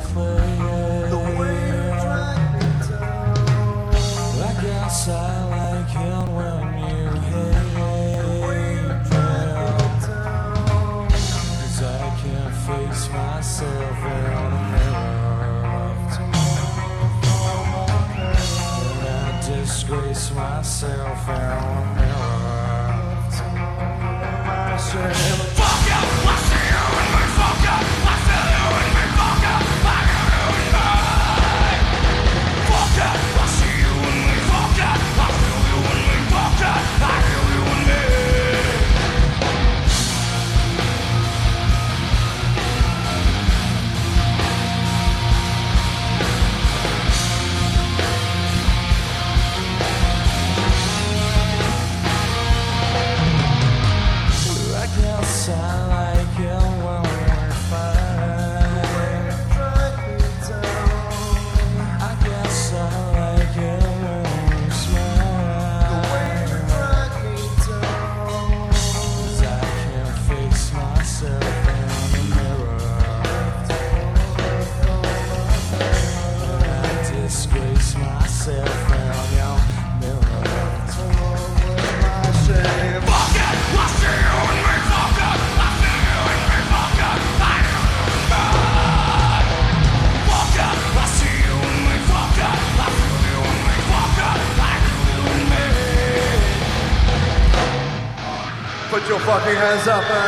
The way you drag me down. I guess I like it when you hate me. 'Cause I can't face myself in the mirror. And I disgrace myself in the mirror. Fuck you! I see you in me, fuck you! I feel you in me, fuck you! I got you in me. Fuck you! I see you in me, fuck you! I feel you in me, fuck you! I feel you in me. I guess I like it when we're fighting. I guess I like it when we smile. 'Cause I can't face myself in the mirror. And I disgrace myself in your mirror. Fuck it! I see you in me, fuck it! I feel you in me, fuck it! I know you in me. Fuck it! I see you in me, fuck it! I feel you in me, fuck it! I know you in me. Put your fucking hands up, man.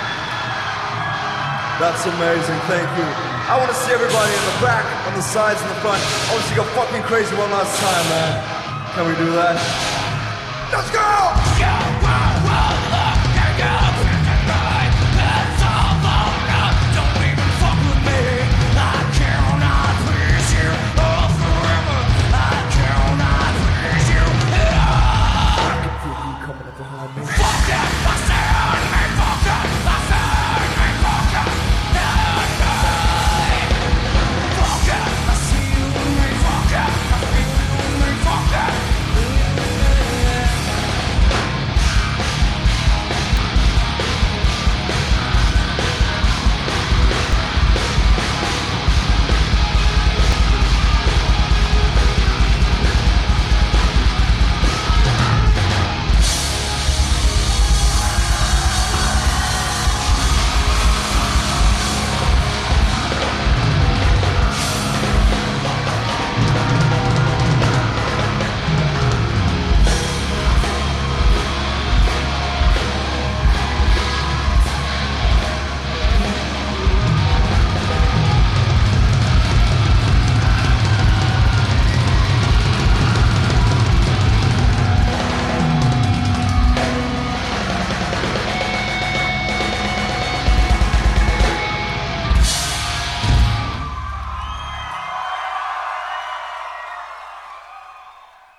That's amazing, thank you. I want to see everybody in the back, on the sides, and the front. I want to see you go fucking crazy one last time, man. Can we do that? Let's go!